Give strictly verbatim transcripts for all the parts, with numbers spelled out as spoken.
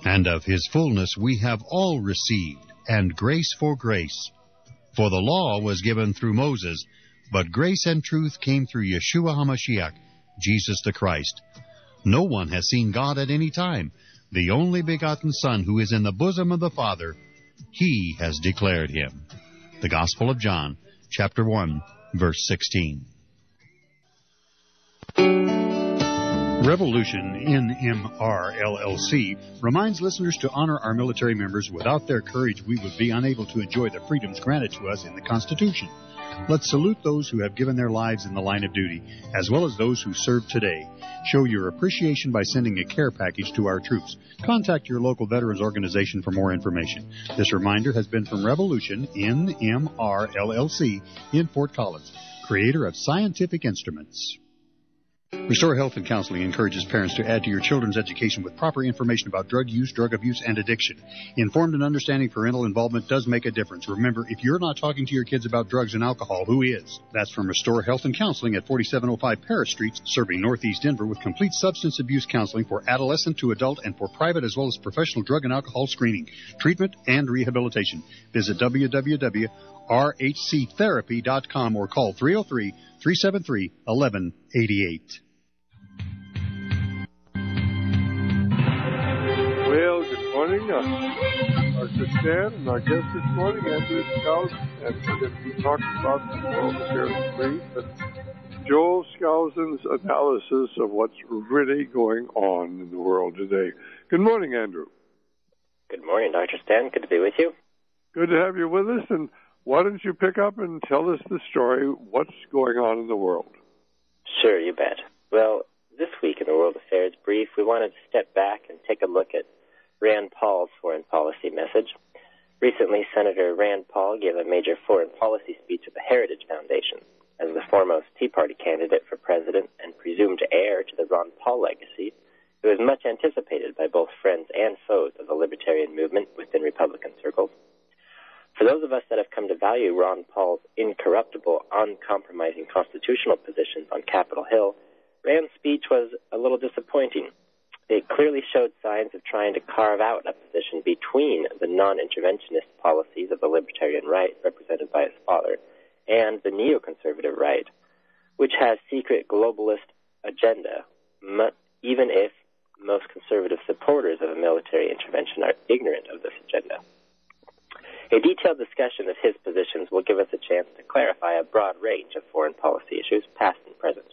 And of his fullness we have all received, and grace for grace. For the law was given through Moses, but grace and truth came through Yeshua HaMashiach, Jesus the Christ. No one has seen God at any time. The only begotten Son, who is in the bosom of the Father, he has declared him. The Gospel of John, chapter one, verse sixteen. Revolution N M R L L C reminds listeners to honor our military members. Without their courage, we would be unable to enjoy the freedoms granted to us in the Constitution. Let's salute those who have given their lives in the line of duty, as well as those who serve today. Show your appreciation by sending a care package to our troops. Contact your local veterans organization for more information. This reminder has been from Revolution N M R L L C in Fort Collins, creator of Scientific Instruments. Restore Health and Counseling encourages parents to add to your children's education with proper information about drug use, drug abuse, and addiction. Informed and understanding parental involvement does make a difference. Remember, if you're not talking to your kids about drugs and alcohol, who is? That's from Restore Health and Counseling at forty-seven oh five Paris Street, serving Northeast Denver with complete substance abuse counseling for adolescent to adult and for private as well as professional drug and alcohol screening, treatment, and rehabilitation. Visit w w w dot r h c therapy dot com or call three oh three, three seven three, one one eight eight. Well, good morning. Uh, our Stan and our guest this morning, Andrew Skousen, and we're going to be talking about the world affairs of faith and Joel Skousen's analysis of what's really going on in the world today. Good morning, Andrew. Good morning, Doctor Stan. Good to be with you. Good to have you with us, and why don't you pick up and tell us the story, what's going on in the world? Sure, you bet. Well, this week in the World Affairs Brief, we wanted to step back and take a look at Rand Paul's foreign policy message. Recently, Senator Rand Paul gave a major foreign policy speech at the Heritage Foundation. As the foremost Tea Party candidate for president and presumed heir to the Ron Paul legacy, it was much anticipated by both friends and foes of the libertarian movement within Republican circles. For those of us that have come to value Ron Paul's incorruptible, uncompromising constitutional positions on Capitol Hill, Rand's speech was a little disappointing. It clearly showed signs of trying to carve out a position between the non-interventionist policies of the libertarian right, represented by his father, and the neoconservative right, which has secret globalist agenda, even if most conservative supporters of a military intervention are ignorant of this agenda. A detailed discussion of his positions will give us a chance to clarify a broad range of foreign policy issues, past and present.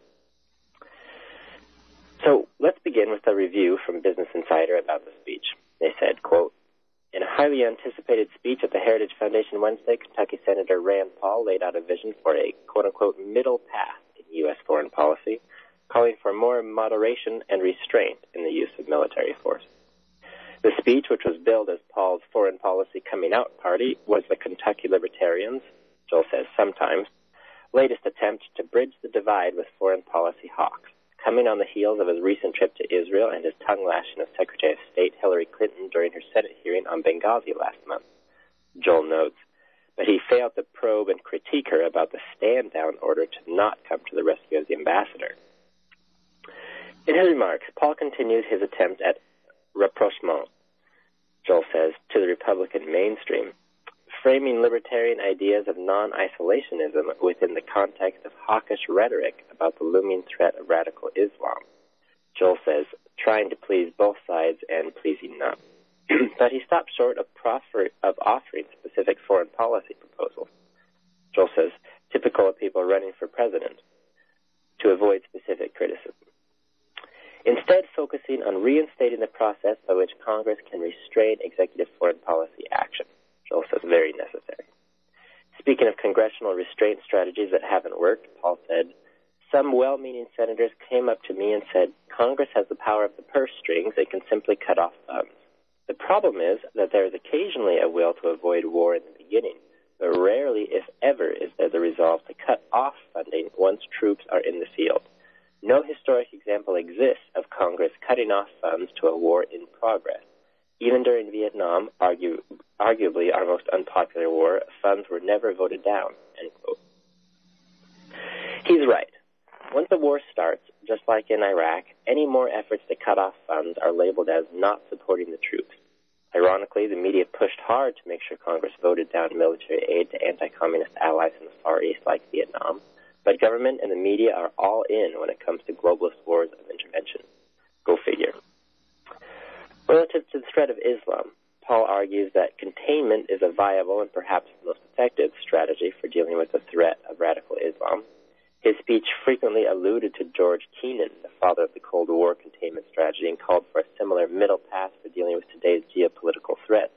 So let's begin with a review from Business Insider about the speech. They said, quote, in a highly anticipated speech at the Heritage Foundation Wednesday, Kentucky Senator Rand Paul laid out a vision for a quote-unquote middle path in U S foreign policy, calling for more moderation and restraint in the use of military force. The speech, which was billed as Paul's foreign policy coming out party, was the Kentucky Libertarians, Joel says sometimes, latest attempt to bridge the divide with foreign policy hawks, coming on the heels of his recent trip to Israel and his tongue-lashing of Secretary of State Hillary Clinton during her Senate hearing on Benghazi last month. Joel notes, but he failed to probe and critique her about the stand-down order to not come to the rescue of the ambassador. In his remarks, Paul continues his attempt at rapprochement, Joel says, to the Republican mainstream, framing libertarian ideas of non-isolationism within the context of hawkish rhetoric about the looming threat of radical Islam. Joel says, trying to please both sides and pleasing none. But he stopped short of, proffer, of offering specific foreign policy proposals. Joel says, typical of people running for president, to avoid specific criticism. Instead, focusing on reinstating the process by which Congress can restrain executive foreign policy action. Joel says very necessary. Speaking of congressional restraint strategies that haven't worked, Paul said, some well-meaning senators came up to me and said, Congress has the power of the purse strings, they can simply cut off funds. The problem is that there is occasionally a will to avoid war in the beginning, but rarely, if ever, is there the resolve to cut off funding once troops are in the field. No historic example exists of Congress cutting off funds to a war in progress. Even during Vietnam, argue, arguably our most unpopular war, funds were never voted down, end quote. He's right. Once the war starts, just like in Iraq, any more efforts to cut off funds are labeled as not supporting the troops. Ironically, the media pushed hard to make sure Congress voted down military aid to anti-communist allies in the Far East like Vietnam, but government and the media are all in when it comes to globalist wars of intervention. Go figure. Relative to the threat of Islam, Paul argues that containment is a viable and perhaps the most effective strategy for dealing with the threat of radical Islam. His speech frequently alluded to George Kennan, the father of the Cold War containment strategy, and called for a similar middle path for dealing with today's geopolitical threats,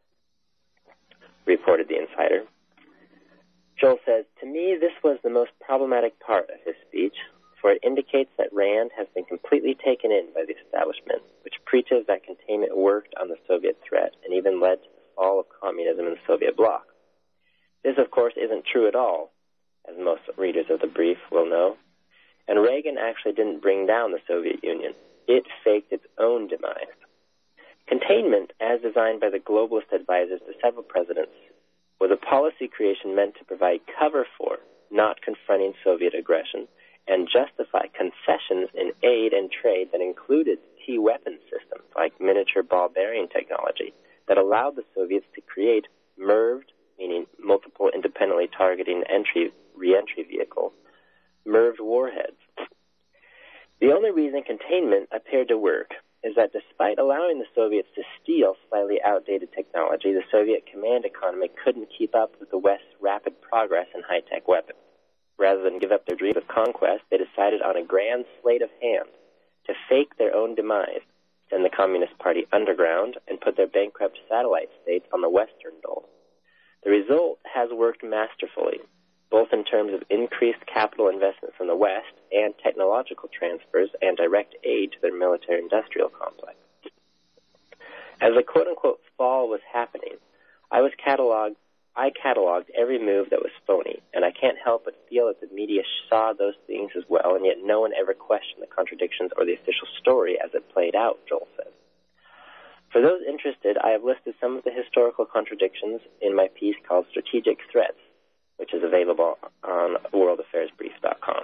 reported The Insider. Joel says, "To me, this was the most problematic part of his speech, for it indicates that Rand has been completely taken in by the establishment, which preaches that containment worked on the Soviet threat and even led to the fall of communism in the Soviet bloc. This, of course, isn't true at all, as most readers of the brief will know. And Reagan actually didn't bring down the Soviet Union. It faked its own demise. Containment, as designed by the globalist advisors to several presidents, was a policy creation meant to provide cover for, not confronting Soviet aggression, and justify concessions in aid and trade that included key weapons systems like miniature ball bearing technology that allowed the Soviets to create M I R V, meaning multiple independently targeting entry re-entry vehicles, M I R V warheads. The only reason containment appeared to work is that despite allowing the Soviets to steal slightly outdated technology, the Soviet command economy couldn't keep up with the West's rapid progress in high-tech weapons. Rather than give up their dream of conquest, they decided on a grand sleight of hand to fake their own demise, send the Communist Party underground, and put their bankrupt satellite states on the Western dole. The result has worked masterfully, both in terms of increased capital investment from the West and technological transfers and direct aid to their military-industrial complex. As the quote-unquote fall was happening, I was cataloged I cataloged every move that was phony, and I can't help but feel that the media saw those things as well, and yet no one ever questioned the contradictions or the official story as it played out, Joel says. For those interested, I have listed some of the historical contradictions in my piece called Strategic Threats, which is available on world affairs brief dot com.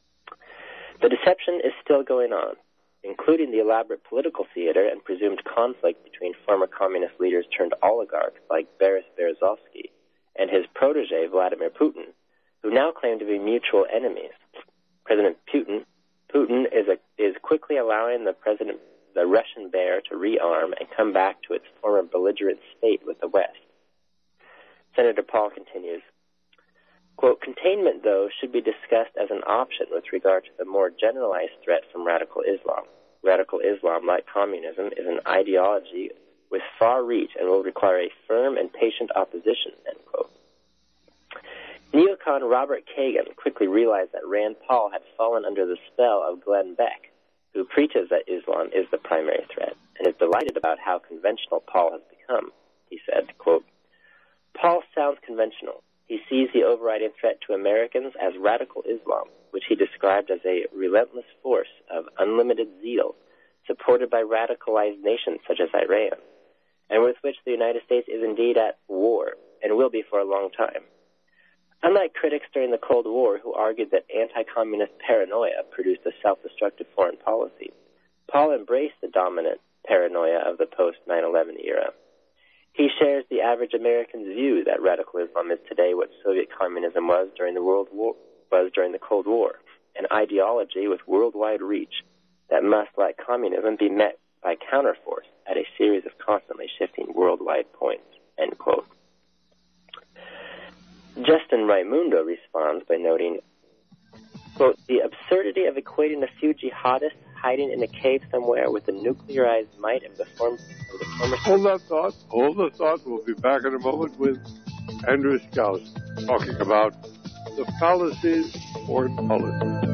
The deception is still going on, including the elaborate political theater and presumed conflict between former communist leaders turned oligarchs like Boris Berezovsky and his protege Vladimir Putin, who now claim to be mutual enemies. President Putin, Putin is, a, is quickly allowing the president, the Russian bear, to rearm and come back to its former belligerent state with the West. Senator Paul continues, quote, containment, though, should be discussed as an option with regard to the more generalized threat from radical Islam. Radical Islam, like communism, is an ideology with far reach and will require a firm and patient opposition, end quote. Neocon Robert Kagan quickly realized that Rand Paul had fallen under the spell of Glenn Beck, who preaches that Islam is the primary threat, and is delighted about how conventional Paul has become. He said, quote, Paul sounds conventional. He sees the overriding threat to Americans as radical Islam, which he described as a relentless force of unlimited zeal, supported by radicalized nations such as Iran, and with which the United States is indeed at war, and will be for a long time. Unlike critics during the Cold War who argued that anti-communist paranoia produced a self-destructive foreign policy, Paul embraced the dominant paranoia of the post nine eleven era. He shares the average American's view that radical Islam is today what Soviet communism was during the World War, was during the Cold War, an ideology with worldwide reach that must, like communism, be met by counterforce at a series of constantly shifting worldwide points, end quote. Justin Raimundo responds by noting, quote, the absurdity of equating a few jihadists hiding in a cave somewhere with the nuclearized might of the, form, of the former... Hold that thought. Hold the thought. We'll be back in a moment with Andrew Scouse talking about the fallacies of foreign policy.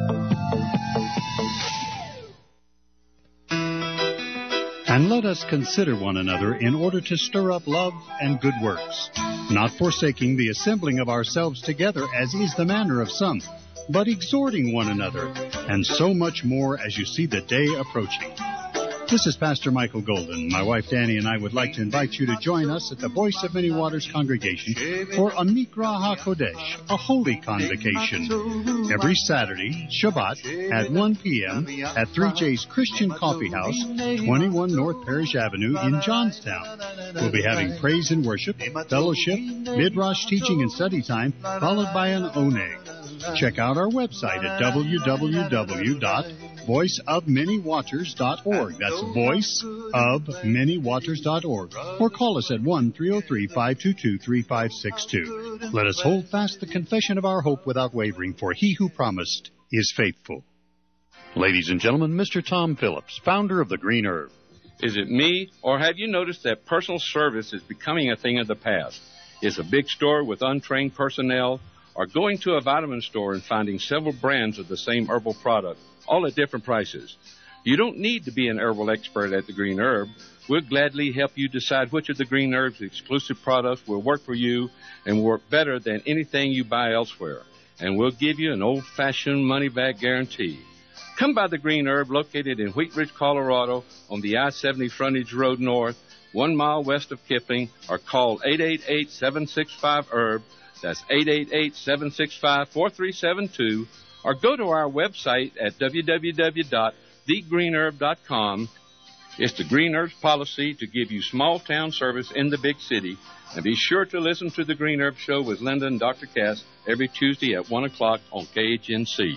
And let us consider one another in order to stir up love and good works, not forsaking the assembling of ourselves together as is the manner of some, but exhorting one another, and so much more as you see the day approaching. This is Pastor Michael Golden. My wife Danny and I would like to invite you to join us at the Voice of Many Waters congregation for a Mikra HaKodesh, a holy convocation, every Saturday, Shabbat, at one p.m. at three J's Christian Coffee House, twenty-one North Parish Avenue in Johnstown. We'll be having praise and worship, fellowship, midrash teaching and study time, followed by an oneg. Check out our website at w w w dot voice of many waters dot org. That's voice of many waters dot org. Or call us at one three oh three, five two two, three five six two. Let us hold fast the confession of our hope without wavering, for he who promised is faithful. Ladies and gentlemen, Mister Tom Phillips, founder of the Green Herb. Is it me, or have you noticed that personal service is becoming a thing of the past? Is a big store with untrained personnel, or going to a vitamin store and finding several brands of the same herbal product, all at different prices? You don't need to be an herbal expert at the Green Herb. We'll gladly help you decide which of the Green Herb's exclusive products will work for you and work better than anything you buy elsewhere. And we'll give you an old-fashioned money-back guarantee. Come by the Green Herb, located in Wheat Ridge, Colorado, on the I seventy Frontage Road North, one mile west of Kipling, or call eight eight eight, seven six five, herb. That's eight eight eight, seven six five, four three seven two. Or go to our website at w w w dot the green herb dot com. It's the Green Herb's policy to give you small-town service in the big city. And be sure to listen to the Green Herb Show with Linda and Doctor Cass every Tuesday at one o'clock on K H N C.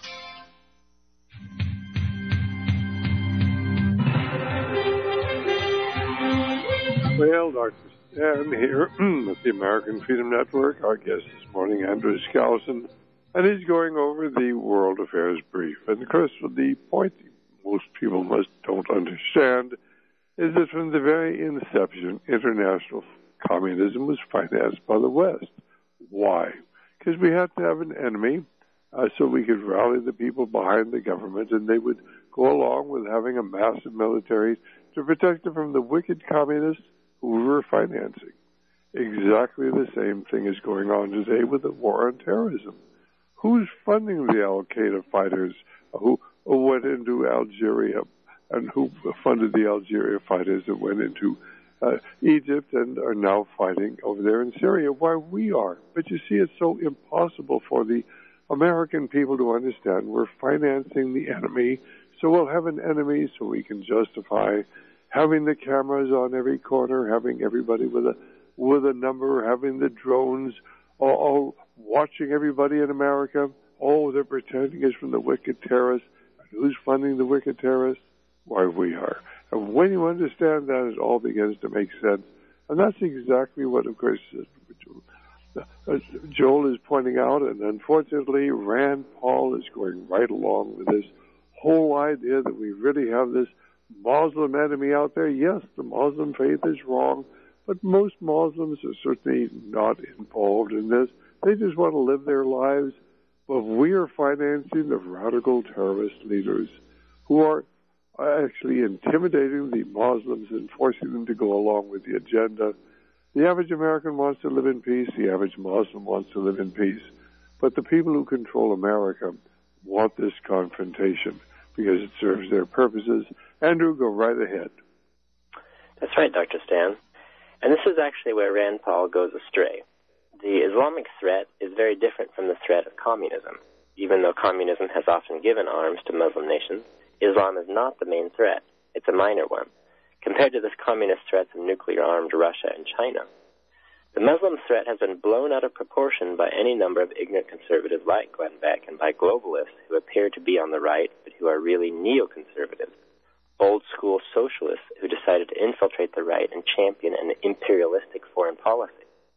Well, Doctor Stan here at the American Freedom Network. Our guest this morning, Andrew Skousen, and he's going over the World Affairs Brief. And, of course, the point most people must don't understand is that from the very inception, international communism was financed by the West. Why? Because we had to have an enemy uh, so we could rally the people behind the government, and they would go along with having a massive military to protect them from the wicked communists who we were financing. Exactly the same thing is going on today with the war on terrorism. Who's funding the Al-Qaeda fighters who, who went into Algeria, and who funded the Algeria fighters that went into uh, Egypt and are now fighting over there in Syria? Why, we are. But you see, it's so impossible for the American people to understand. We're financing the enemy, so we'll have an enemy so we can justify having the cameras on every corner, having everybody with a with a number, having the drones, all, all watching everybody in America. Oh, they're pretending it's from the wicked terrorists. And who's funding the wicked terrorists? Why, we are. And when you understand that, it all begins to make sense. And that's exactly what, of course, Joel is pointing out. And unfortunately, Rand Paul is going right along with this whole idea that we really have this Muslim enemy out there. Yes, the Muslim faith is wrong, but most Muslims are certainly not involved in this. They just want to live their lives. But we are financing the radical terrorist leaders who are actually intimidating the Muslims and forcing them to go along with the agenda. The average American wants to live in peace. The average Muslim wants to live in peace. But the people who control America want this confrontation because it serves their purposes. Andrew, go right ahead. That's right, Doctor Stan. And this is actually where Rand Paul goes astray. The Islamic threat is very different from the threat of communism. Even though communism has often given arms to Muslim nations, Islam is not the main threat. It's a minor one, compared to this communist threats of nuclear-armed Russia and China. The Muslim threat has been blown out of proportion by any number of ignorant conservatives like Glenn Beck and by globalists who appear to be on the right but who are really neoconservatives, old-school socialists who decided to infiltrate the right and champion an imperialistic foreign policy.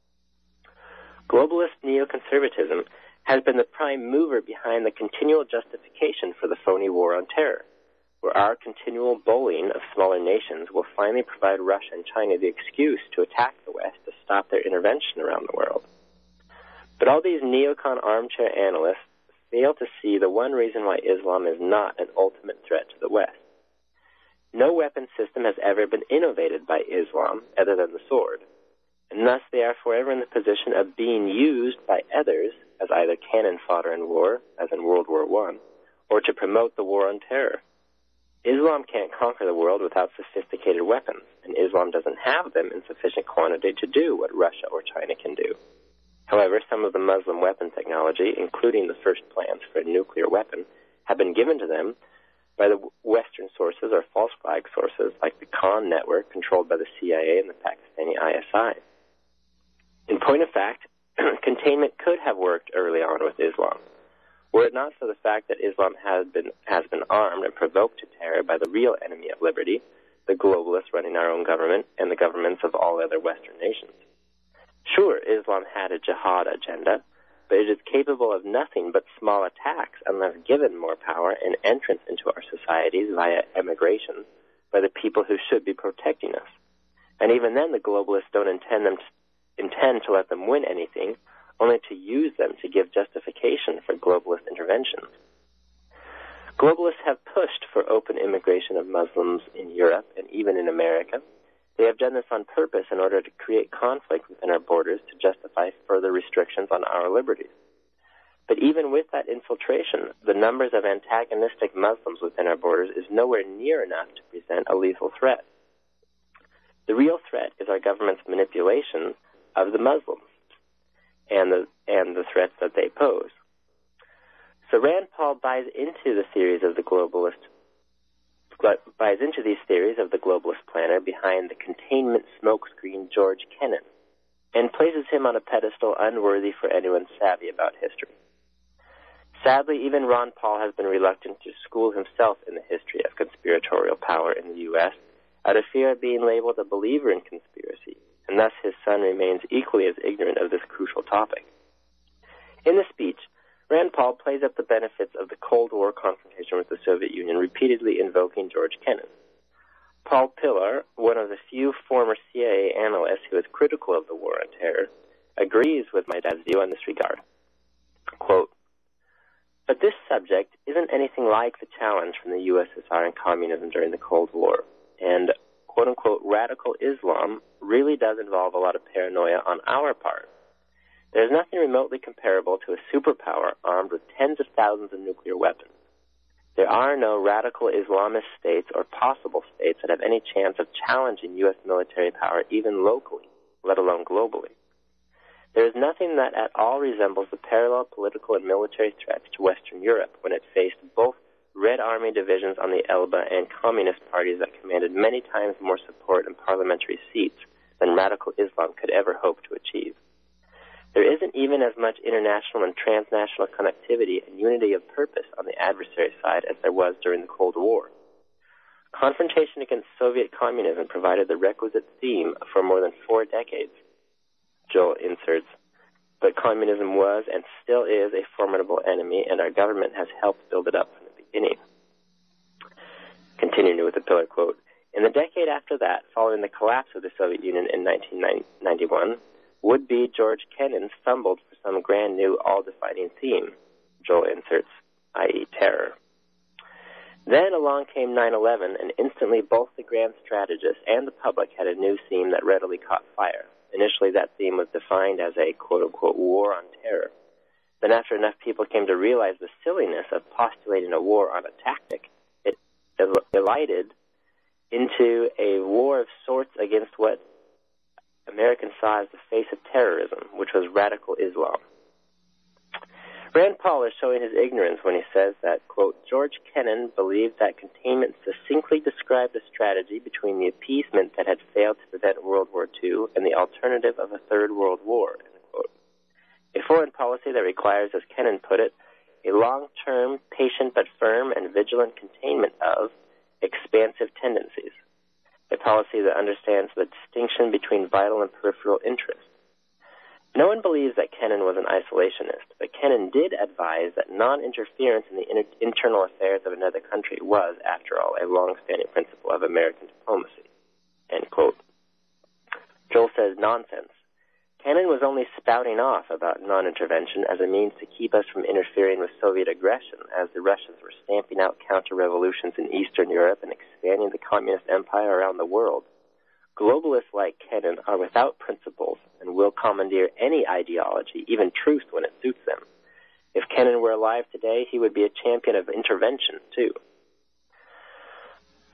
Globalist neoconservatism has been the prime mover behind the continual justification for the phony war on terror, where our continual bullying of smaller nations will finally provide Russia and China the excuse to attack the West to stop their intervention around the world. But all these neocon armchair analysts fail to see the one reason why Islam is not an ultimate threat to the West. No weapon system has ever been innovated by Islam other than the sword, and thus they are forever in the position of being used by others as either cannon fodder in war, as in World War One, or to promote the war on terror. Islam Islam can't conquer the world without sophisticated weapons, and Islam doesn't have them in sufficient quantity to do what Russia or China can do. However, some of the Muslim weapon technology, including the first plans for a nuclear weapon, have been given to them by the Western sources or false flag sources like the Khan network controlled by the C I A and the Pakistani I S I. In point of fact, containment could have worked early on with Islam, were it not for the fact that Islam has been, has been armed and provoked to terror by the real enemy of liberty, the globalists running our own government and the governments of all other Western nations. Sure, Islam had a jihad agenda, but it is capable of nothing but small attacks unless given more power and entrance into our societies via emigration by the people who should be protecting us. And even then, the globalists don't intend them to, intend to let them win anything, only to use them to give justification for globalist interventions. Globalists have pushed for open immigration of Muslims in Europe and even in America. They have done this on purpose in order to create conflict within our borders to justify further restrictions on our liberties. But even with that infiltration, the numbers of antagonistic Muslims within our borders is nowhere near enough to present a lethal threat. The real threat is our government's manipulation of the Muslims and the, and the threats that they pose. So Rand Paul buys into the theories of the globalist buys into these theories of the globalist planner behind the containment smokescreen George Kennan, and places him on a pedestal unworthy for anyone savvy about history. Sadly, even Ron Paul has been reluctant to school himself in the history of conspiratorial power in the U S out of fear of being labeled a believer in conspiracy, and thus his son remains equally as ignorant of this crucial topic. In the speech, Rand Paul plays up the benefits of the Cold War confrontation with the Soviet Union, repeatedly invoking George Kennan. Paul Pillar, one of the few former C I A analysts who is critical of the war on terror, agrees with my dad's view on this regard. Quote, "But this subject isn't anything like the challenge from the U S S R and communism during the Cold War, and quote-unquote radical Islam really does involve a lot of paranoia on our part. There is nothing remotely comparable to a superpower armed with tens of thousands of nuclear weapons. There are no radical Islamist states or possible states that have any chance of challenging U S military power even locally, let alone globally. There is nothing that at all resembles the parallel political and military threats to Western Europe when it faced both Red Army divisions on the Elbe and communist parties that commanded many times more support in parliamentary seats than radical Islam could ever hope to achieve. There isn't even as much international and transnational connectivity and unity of purpose on the adversary side as there was during the Cold War. Confrontation against Soviet communism provided the requisite theme for more than four decades." Joel inserts, "But communism was and still is a formidable enemy, and our government has helped build it up from the beginning." Continuing with the Pillar quote, "In the decade after that, following the collapse of the Soviet Union in nineteen ninety-one, would-be George Kennan stumbled for some grand new all-defining theme," Joel inserts, that is terror. "Then along came nine eleven, and instantly both the grand strategists and the public had a new theme that readily caught fire. Initially that theme was defined as a quote-unquote war on terror. Then after enough people came to realize the silliness of postulating a war on a tactic, it elided into a war of sorts against what Americans saw as the face of terrorism, which was radical Islam." Rand Paul is showing his ignorance when he says that, quote, "George Kennan believed that containment succinctly described a strategy between the appeasement that had failed to prevent World War Two and the alternative of a third world war," end quote. "A foreign policy that requires, as Kennan put it, a long-term, patient but firm and vigilant containment of expansive tendencies. A policy that understands the distinction between vital and peripheral interests. No one believes that Kennan was an isolationist, but Kennan did advise that non-interference in the inter- internal affairs of another country was, after all, a long-standing principle of American diplomacy," end quote. Joel says, "Nonsense. Kennan was only spouting off about non-intervention as a means to keep us from interfering with Soviet aggression as the Russians were stamping out counter-revolutions in Eastern Europe and expanding the communist empire around the world. Globalists like Kennan are without principles and will commandeer any ideology, even truth, when it suits them. If Kennan were alive today, he would be a champion of intervention, too."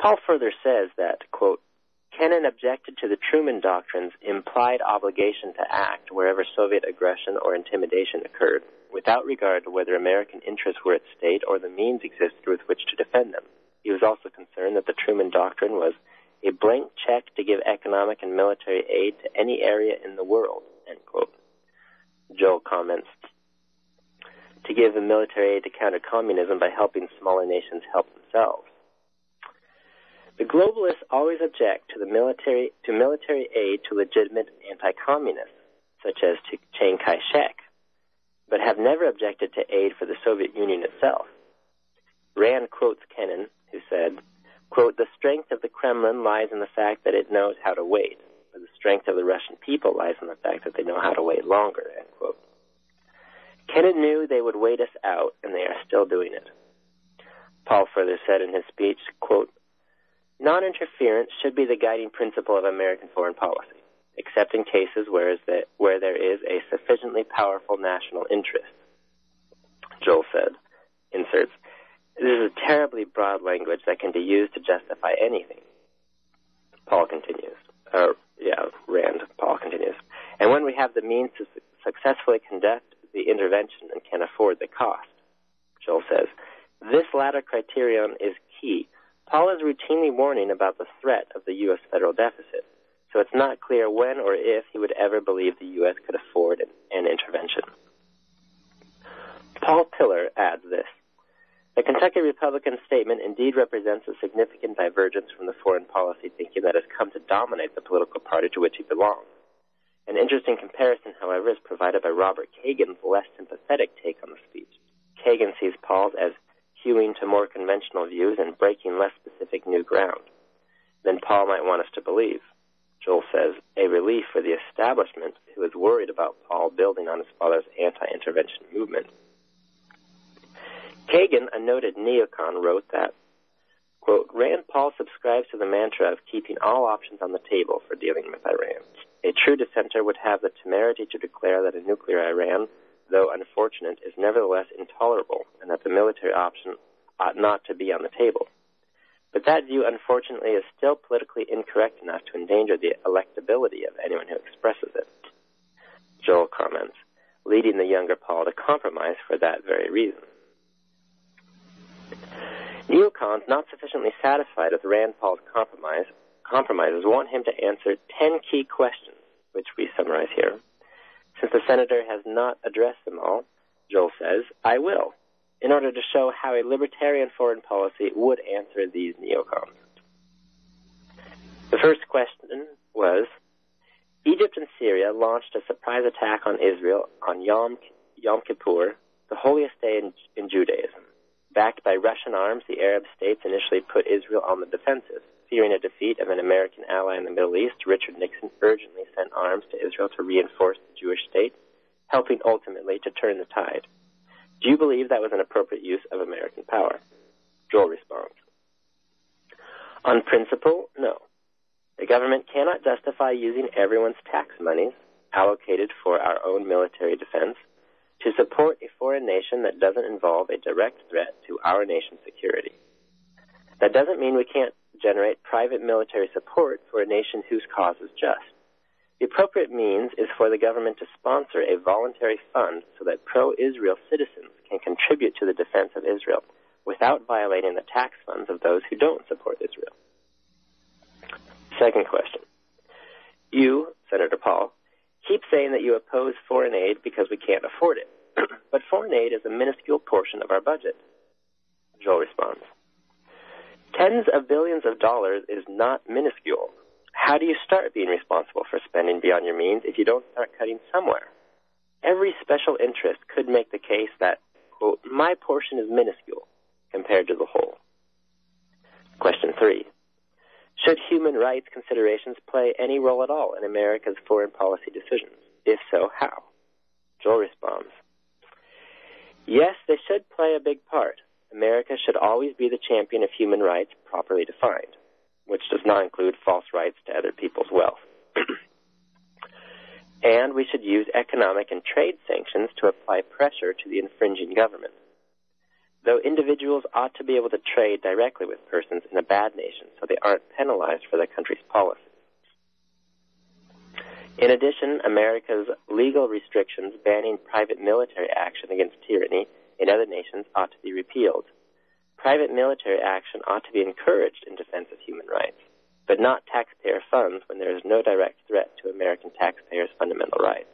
Paul further says that, quote, Kennan objected to the Truman Doctrine's implied obligation to act wherever Soviet aggression or intimidation occurred, without regard to whether American interests were at stake or the means existed with which to defend them. He was also concerned that the Truman Doctrine was a blank check to give economic and military aid to any area in the world, end quote. Joel comments, to give the military aid to counter communism by helping smaller nations help themselves. The globalists always object to the military to military aid to legitimate anti-communists, such as to Chiang Kai-shek, but have never objected to aid for the Soviet Union itself. Rand quotes Kennan, who said, quote, the strength of the Kremlin lies in the fact that it knows how to wait, but the strength of the Russian people lies in the fact that they know how to wait longer, end quote. Kennan knew they would wait us out, and they are still doing it. Paul further said in his speech, quote, non-interference should be the guiding principle of American foreign policy, except in cases where, is that, where there is a sufficiently powerful national interest. Joel said, inserts, this is a terribly broad language that can be used to justify anything. Paul continues. Uh, yeah, Rand, Paul continues. And when we have the means to su- successfully conduct the intervention and can afford the cost, Joel says, this latter criterion is key. Paul is routinely warning about the threat of the U S federal deficit, so it's not clear when or if he would ever believe the U S could afford an, an intervention. Paul Pillar adds this. The Kentucky Republican statement indeed represents a significant divergence from the foreign policy thinking that has come to dominate the political party to which he belongs. An interesting comparison, however, is provided by Robert Kagan's less sympathetic take on the speech. Kagan sees Paul's as hewing to more conventional views and breaking less specific new ground than Paul might want us to believe. Joel says, a relief for the establishment who is worried about Paul building on his father's anti-intervention movement. Kagan, a noted neocon, wrote that, quote, Rand Paul subscribes to the mantra of keeping all options on the table for dealing with Iran. A true dissenter would have the temerity to declare that a nuclear Iran, though unfortunate, is nevertheless intolerable, and that the military option ought not to be on the table. But that view, unfortunately, is still politically incorrect enough to endanger the electability of anyone who expresses it. Joel comments, leading the younger Paul to compromise for that very reason. Neocons, not sufficiently satisfied with Rand Paul's compromise, compromises, want him to answer ten key questions, which we summarize here. Since the senator has not addressed them all, Joel says, I will, in order to show how a libertarian foreign policy would answer these neocons. The first question was, Egypt and Syria launched a surprise attack on Israel on Yom, Yom Kippur, the holiest day in, in Judaism. Backed by Russian arms, the Arab states initially put Israel on the defensive. Fearing a defeat of an American ally in the Middle East, Richard Nixon urgently sent arms to Israel to reinforce the Jewish state, helping ultimately to turn the tide. Do you believe that was an appropriate use of American power? Joel responds, on principle, no. The government cannot justify using everyone's tax monies allocated for our own military defense to support a foreign nation that doesn't involve a direct threat to our nation's security. That doesn't mean we can't generate private military support for a nation whose cause is just. The appropriate means is for the government to sponsor a voluntary fund so that pro-Israel citizens can contribute to the defense of Israel without violating the tax funds of those who don't support Israel. Second question. You, Senator Paul, keep saying that you oppose foreign aid because we can't afford it. But foreign aid is a minuscule portion of our budget. Joel responds, tens of billions of dollars is not minuscule. How do you start being responsible for spending beyond your means if you don't start cutting somewhere? Every special interest could make the case that, quote, my portion is minuscule compared to the whole. Question three. Should human rights considerations play any role at all in America's foreign policy decisions? If so, how? Joel responds, yes, they should play a big part. America should always be the champion of human rights properly defined, which does not include false rights to other people's wealth. And we should use economic and trade sanctions to apply pressure to the infringing government. though individuals ought to be able to trade directly with persons in a bad nation so they aren't penalized for their country's policies. In addition, America's legal restrictions banning private military action against tyranny in other nations ought to be repealed. Private military action ought to be encouraged in defense of human rights, but not taxpayer funds when there is no direct threat to American taxpayers' fundamental rights.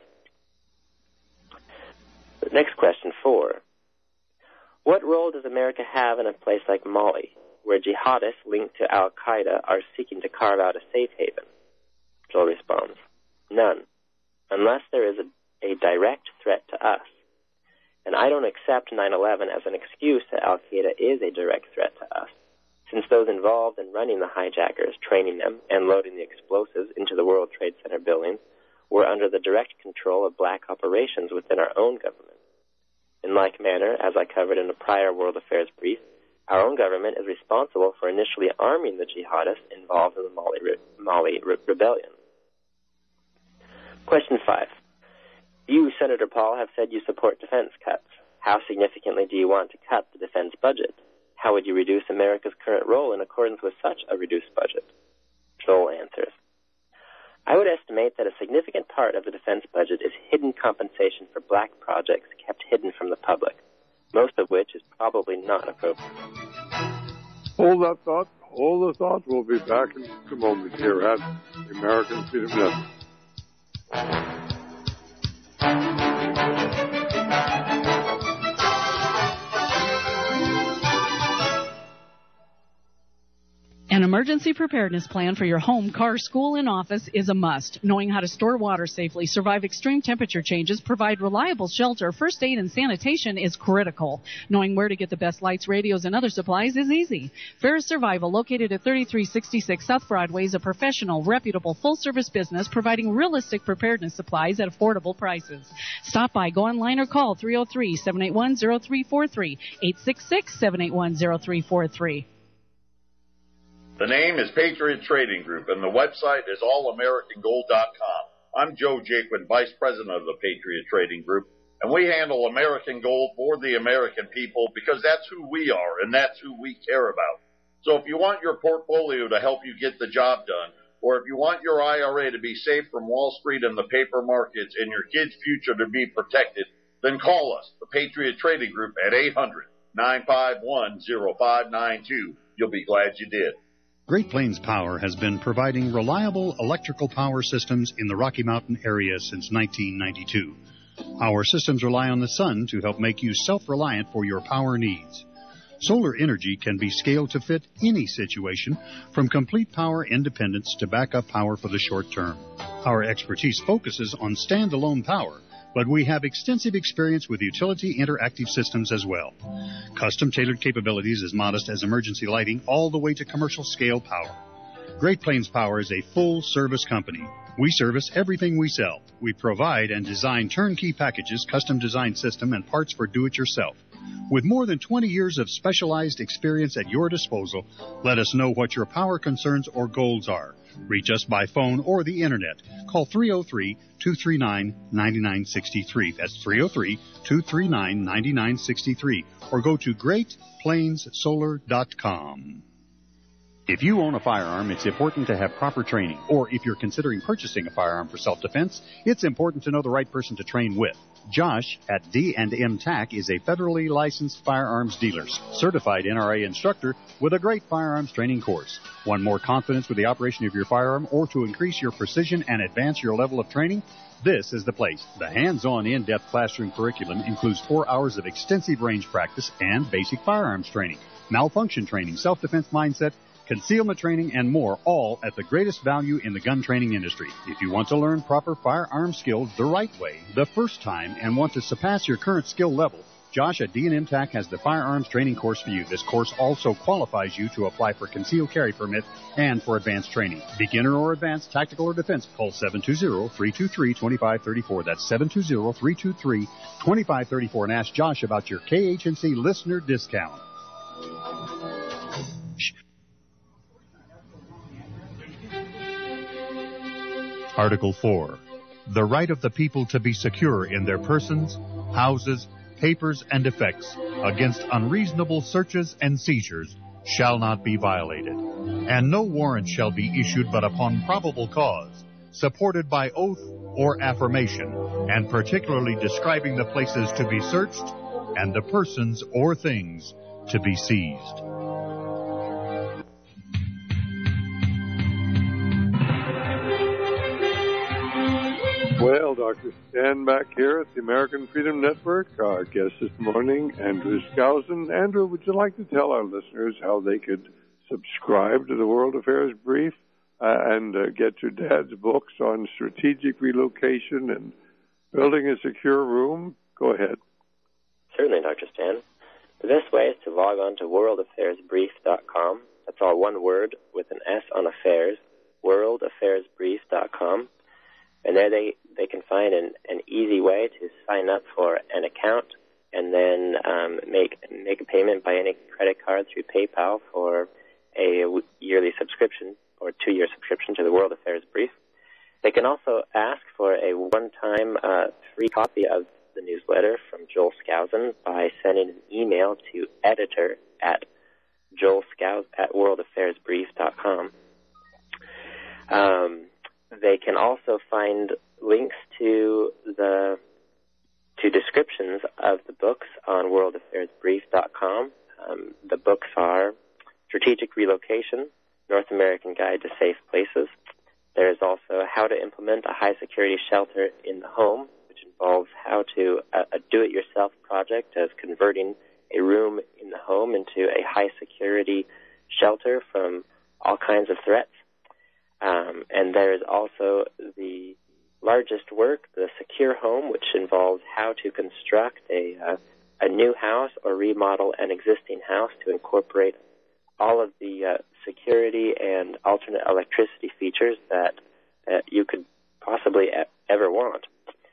Next question, four. What role does America have in a place like Mali, where jihadists linked to al-Qaeda are seeking to carve out a safe haven? Joel responds, none, unless there is a, a direct threat to us. And I don't accept nine eleven as an excuse that al-Qaeda is a direct threat to us, since those involved in running the hijackers, training them, and loading the explosives into the World Trade Center buildings were under the direct control of black operations within our own government. In like manner, as I covered in a prior World Affairs brief, our own government is responsible for initially arming the jihadists involved in the Mali, re- Mali re- rebellion. Question five. You, Senator Paul, have said you support defense cuts. How significantly do you want to cut the defense budget? How would you reduce America's current role in accordance with such a reduced budget? Joel answers, I would estimate that a significant part of the defense budget is hidden compensation for black projects kept hidden from the public, most of which is probably not appropriate. Hold that thought. Hold the thought. We'll be back in a moment here at the American Freedom Network. An emergency preparedness plan for your home, car, school, and office is a must. Knowing how to store water safely, survive extreme temperature changes, provide reliable shelter, first aid, and sanitation is critical. Knowing where to get the best lights, radios, and other supplies is easy. Ferris Survival, located at thirty-three sixty-six South Broadway, is a professional, reputable, full-service business providing realistic preparedness supplies at affordable prices. Stop by, go online, or call three oh three, seven eight one, oh three four three, eight six six, seven eight one, oh three four three. The name is Patriot Trading Group, and the website is all american gold dot com. I'm Joe Jaquin, Vice President of the Patriot Trading Group, and we handle American gold for the American people because that's who we are and that's who we care about. So if you want your portfolio to help you get the job done, or if you want your I R A to be safe from Wall Street and the paper markets and your kids' future to be protected, then call us, the Patriot Trading Group, at eight hundred, nine five one, oh five nine two. You'll be glad you did. Great Plains Power has been providing reliable electrical power systems in the Rocky Mountain area since nineteen ninety-two. Our systems rely on the sun to help make you self-reliant for your power needs. Solar energy can be scaled to fit any situation, from complete power independence to backup power for the short term. Our expertise focuses on standalone power, but we have extensive experience with utility interactive systems as well. Custom-tailored capabilities as modest as emergency lighting all the way to commercial-scale power. Great Plains Power is a full-service company. We service everything we sell. We provide and design turnkey packages, custom-designed system, and parts for do-it-yourself. With more than twenty years of specialized experience at your disposal, let us know what your power concerns or goals are. Reach us by phone or the Internet. Call three oh three, two three nine, nine nine six three. That's three oh three, two three nine, nine nine six three. Or go to great plains solar dot com. If you own a firearm, it's important to have proper training. Or if you're considering purchasing a firearm for self-defense, it's important to know the right person to train with. Josh at D and M T A C is a federally licensed firearms dealer, certified N R A instructor with a great firearms training course. Want more confidence with the operation of your firearm or to increase your precision and advance your level of training? This is the place. The hands-on, in-depth classroom curriculum includes four hours of extensive range practice and basic firearms training, malfunction training, self-defense mindset, concealment training, and more, all at the greatest value in the gun training industry. If you want to learn proper firearm skills the right way, the first time, and want to surpass your current skill level, Josh at D and M T A C has the firearms training course for you. This course also qualifies you to apply for concealed carry permit and for advanced training. Beginner or advanced, tactical or defense, call seven two zero, three two three, two five three four. That's seven two zero, three two three, two five three four, and ask Josh about your K H N C listener discount. Article four. The right of the people to be secure in their persons, houses, papers, and effects against unreasonable searches and seizures shall not be violated, and no warrant shall be issued but upon probable cause, supported by oath or affirmation, and particularly describing the places to be searched and the persons or things to be seized. Well, Doctor Stan back here at the American Freedom Network. Our guest this morning, Andrew Skousen. Andrew, would you like to tell our listeners how they could subscribe to the World Affairs Brief uh, and uh, get your dad's books on strategic relocation and building a secure room? Go ahead. Certainly, Doctor Stan. The best way is to log on to world affairs brief dot com. That's all one word with an S on affairs, world affairs brief dot com. And there they, they can find an, an easy way to sign up for an account and then um, make make a payment by any credit card through PayPal for a yearly subscription or two-year subscription to the World Affairs Brief. They can also ask for a one-time uh, free copy of the newsletter from Joel Skousen by sending an email to editor at Joel Skousen at world affairs brief dot com. Um, They can also find links to the to descriptions of the books on world affairs brief dot com. Um, the books are Strategic Relocation, North American Guide to Safe Places. There is also How to Implement a High-Security Shelter in the Home, which involves how to uh, a do-it-yourself project of converting a room in the home into a high-security shelter from all kinds of threats. Um, and there is also the largest work, the Secure Home, which involves how to construct a uh, a new house or remodel an existing house to incorporate all of the uh, security and alternate electricity features that, that you could possibly e- ever want.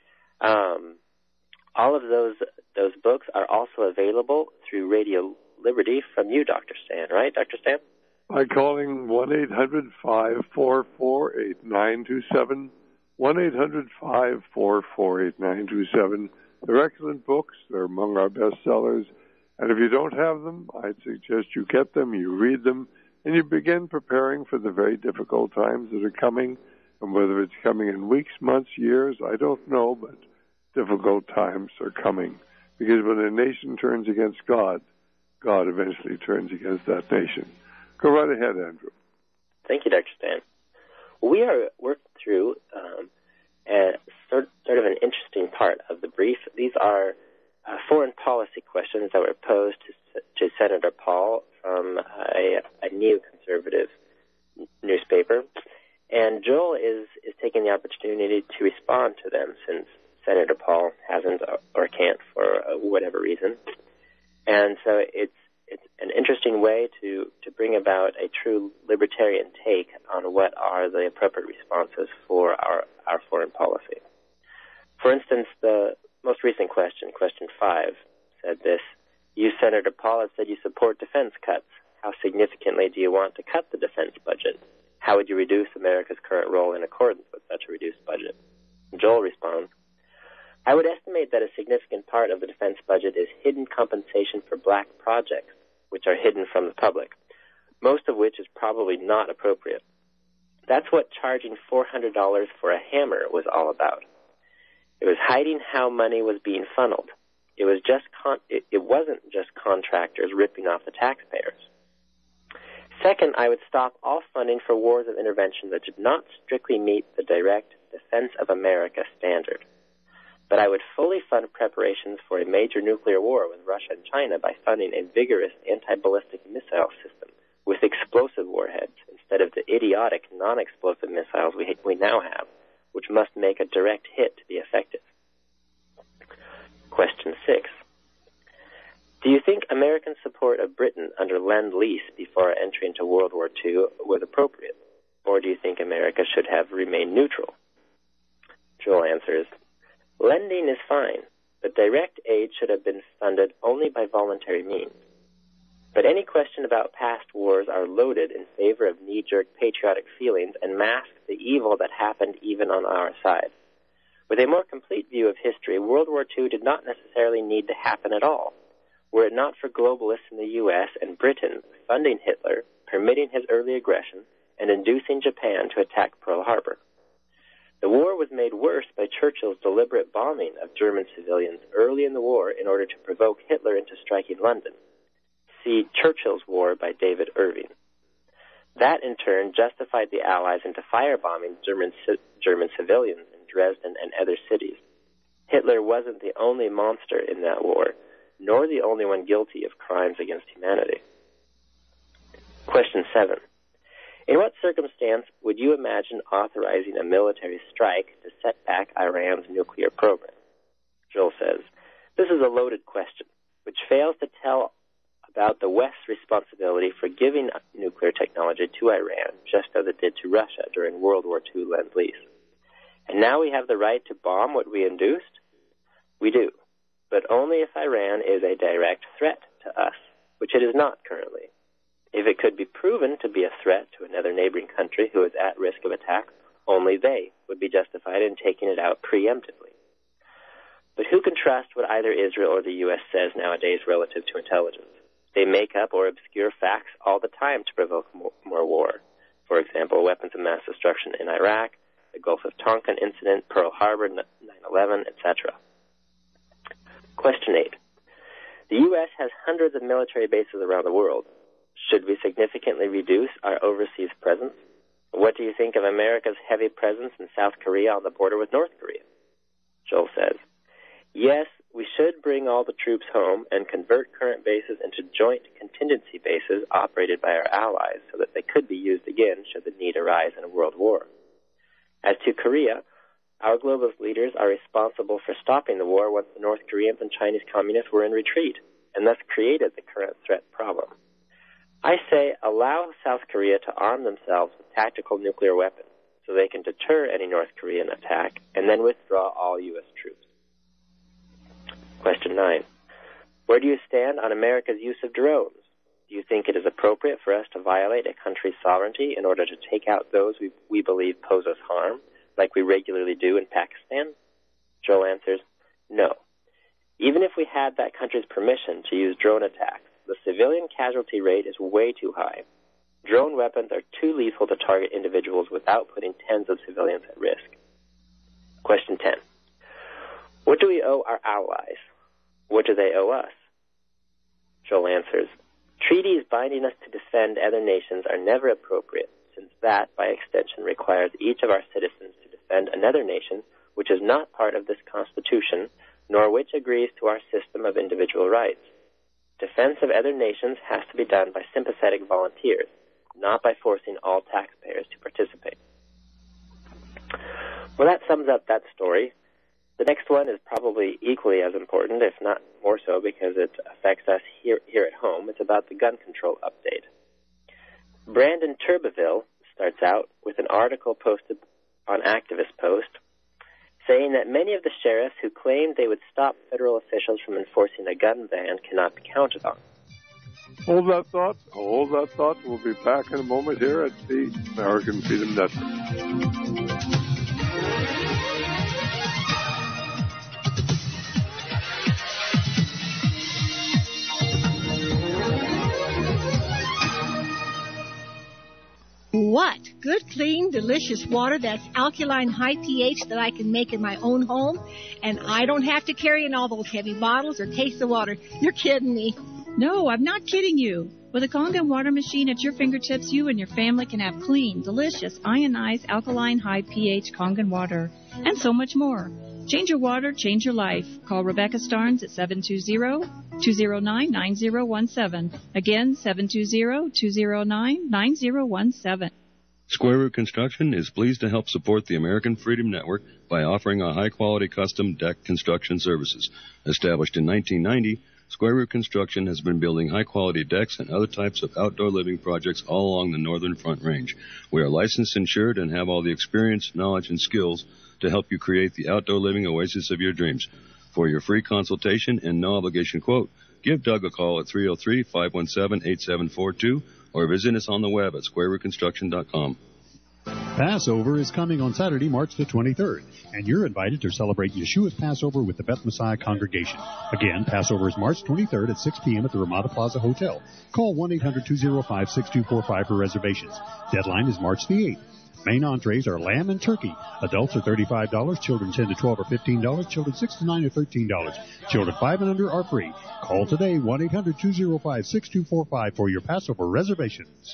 Um, all of those those books are also available through Radio Liberty from you, Doctor Stan, right, Doctor Stan? By calling one eight hundred five four four eight nine two seven, one eight hundred five four four eight nine two seven. They're excellent books. They're among our bestsellers. And if you don't have them, I'd suggest you get them, you read them, and you begin preparing for the very difficult times that are coming. And whether it's coming in weeks, months, years, I don't know, but difficult times are coming. Because when a nation turns against God, God eventually turns against that nation. Go right ahead, Andrew. Thank you, Doctor Stan. We are working through um, a sort, sort of an interesting part of the brief. These are uh, foreign policy questions that were posed to, to Senator Paul from a, a neoconservative newspaper. And Joel is, is taking the opportunity to respond to them since Senator Paul hasn't or can't for whatever reason. And so it's It's an interesting way to, to bring about a true libertarian take on what are the appropriate responses for our, our foreign policy. For instance, the most recent question, question five, said this: You, Senator Paul, have said you support defense cuts. How significantly do you want to cut the defense budget? How would you reduce America's current role in accordance with such a reduced budget? Joel responds, I would estimate that a significant part of the defense budget is hidden compensation for black projects, which are hidden from the public, most of which is probably not appropriate. That's what charging four hundred dollars for a hammer was all about. It was hiding how money was being funneled. It was just con- it, it wasn't just contractors ripping off the taxpayers. Second, I would stop all funding for wars of intervention that did not strictly meet the direct Defense of America standard. But I would fully fund preparations for a major nuclear war with Russia and China by funding a vigorous anti-ballistic missile system with explosive warheads instead of the idiotic non-explosive missiles we, we now have, which must make a direct hit to be effective. Question six. Do you think American support of Britain under Lend-Lease before our entry into World War Two was appropriate? Or do you think America should have remained neutral? Joel answers, lending is fine, but direct aid should have been funded only by voluntary means. But any question about past wars are loaded in favor of knee-jerk patriotic feelings and mask the evil that happened even on our side. With a more complete view of history, World War Two did not necessarily need to happen at all. were it not for globalists in the U S and Britain funding Hitler, permitting his early aggression, and inducing Japan to attack Pearl Harbor. The war was made worse by Churchill's deliberate bombing of German civilians early in the war in order to provoke Hitler into striking London. See Churchill's War by David Irving. That, in turn, justified the Allies into firebombing German, German civilians in Dresden and other cities. Hitler wasn't the only monster in that war, nor the only one guilty of crimes against humanity. Question seven. In what circumstance would you imagine authorizing a military strike to set back Iran's nuclear program? Joel says, this is a loaded question, which fails to tell about the West's responsibility for giving nuclear technology to Iran, just as it did to Russia during World War Two Lend-Lease. And now we have the right to bomb what we induced? We do, but only if Iran is a direct threat to us, which it is not currently. If it could be proven to be a threat to another neighboring country who is at risk of attack, only they would be justified in taking it out preemptively. But who can trust what either Israel or the U S says nowadays relative to intelligence? They make up or obscure facts all the time to provoke more, more war. For example, weapons of mass destruction in Iraq, the Gulf of Tonkin incident, Pearl Harbor, nine eleven, et cetera. Question eight. The U S has hundreds of military bases around the world. Should we significantly reduce our overseas presence? What do you think of America's heavy presence in South Korea on the border with North Korea? Joel says, yes, we should bring all the troops home and convert current bases into joint contingency bases operated by our allies so that they could be used again should the need arise in a world war. As to Korea, our globalist leaders are responsible for stopping the war once the North Koreans and Chinese communists were in retreat, and thus created the current threat problem. I say allow South Korea to arm themselves with tactical nuclear weapons so they can deter any North Korean attack and then withdraw all U S troops. Question nine. Where do you stand on America's use of drones? Do you think it is appropriate for us to violate a country's sovereignty in order to take out those we, we believe pose us harm, like we regularly do in Pakistan? Joel answers, no. Even if we had that country's permission to use drone attacks, the civilian casualty rate is way too high. Drone weapons are too lethal to target individuals without putting tens of civilians at risk. Question ten. What do we owe our allies? What do they owe us? Joel answers, treaties binding us to defend other nations are never appropriate, since that, by extension, requires each of our citizens to defend another nation which is not part of this Constitution, nor which agrees to our system of individual rights. Defense of other nations has to be done by sympathetic volunteers, not by forcing all taxpayers to participate. Well, that sums up that story. The next one is probably equally as important, if not more so, because it affects us here, here at home. It's about the gun control update. Brandon Turbeville starts out with an article posted on Activist Post saying that many of the sheriffs who claimed they would stop federal officials from enforcing a gun ban cannot be counted on. Hold that thought. Hold that thought. We'll be back in a moment here at the American Freedom Network. What? Good, clean, delicious water that's alkaline, high pH that I can make in my own home, and I don't have to carry in all those heavy bottles or taste the water. You're kidding me. No, I'm not kidding you. With a Kangen water machine at your fingertips, you and your family can have clean, delicious, ionized, alkaline, high pH Kangen water, and so much more. Change your water, change your life. Call Rebecca Starnes at seven two zero, two zero nine, nine zero one seven. Again, seven two zero, two zero nine, nine zero one seven. Square Root Construction is pleased to help support the American Freedom Network by offering a high-quality custom deck construction services. Established in nineteen ninety, Square Root Construction has been building high-quality decks and other types of outdoor living projects all along the Northern Front Range. We are licensed, insured, and have all the experience, knowledge, and skills to help you create the outdoor living oasis of your dreams. For your free consultation and no-obligation quote, give Doug a call at three oh three, five one seven, eight seven four two or visit us on the web at square root construction dot com. Passover is coming on Saturday, March the twenty-third, and you're invited to celebrate Yeshua's Passover with the Beth Messiah congregation. Again, Passover is March twenty-third at six p.m. at the Ramada Plaza Hotel. Call one eight hundred two oh five six two four five for reservations. Deadline is March the eighth. Main entrees are lamb and turkey. Adults are thirty-five dollars, children ten to twelve are fifteen dollars, children six to nine are thirteen dollars. Children five and under are free. Call today, one eight hundred two oh five six two four five for your Passover reservations.